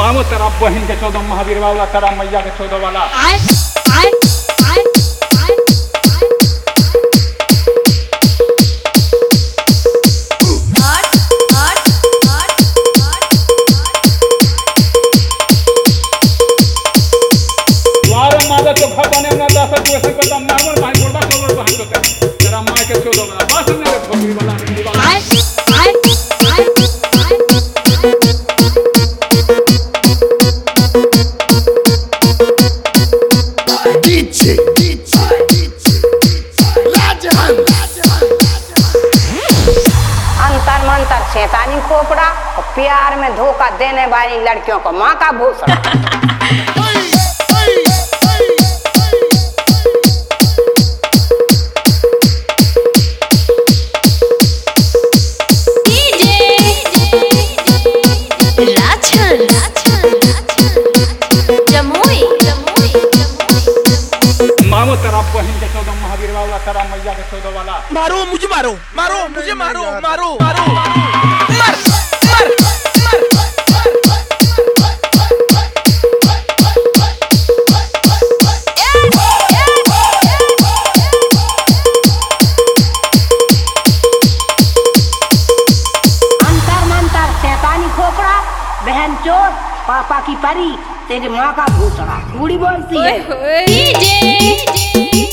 मामो तेरा बहन के 14 महावीर वाला, तेरा मैया के 14 वाला। मादा तो खपाने में 10 दिवस का दाम नामर भाई बोलबा कोलर भाई तो तेरा मां के 14 वाला बस मेरे भगवी वाला हिंदी वाला। डीजे अंतर मंतर शैतानी खोपड़ा और प्यार में धोखा देने वाली लड़कियों को माँ का भूषण। मामो तेरा बहन के 14 महावीर वाला, तेरा मैया के 14 वाला। मारो मुझे, मारो मारो मुझे, मारो मारो मारो मर अंतर मंतर शैतानी खोपड़ा, बहन चोर, पापा की परी, तेरी माँ का भूसड़ा। बूढ़ी बोलती है।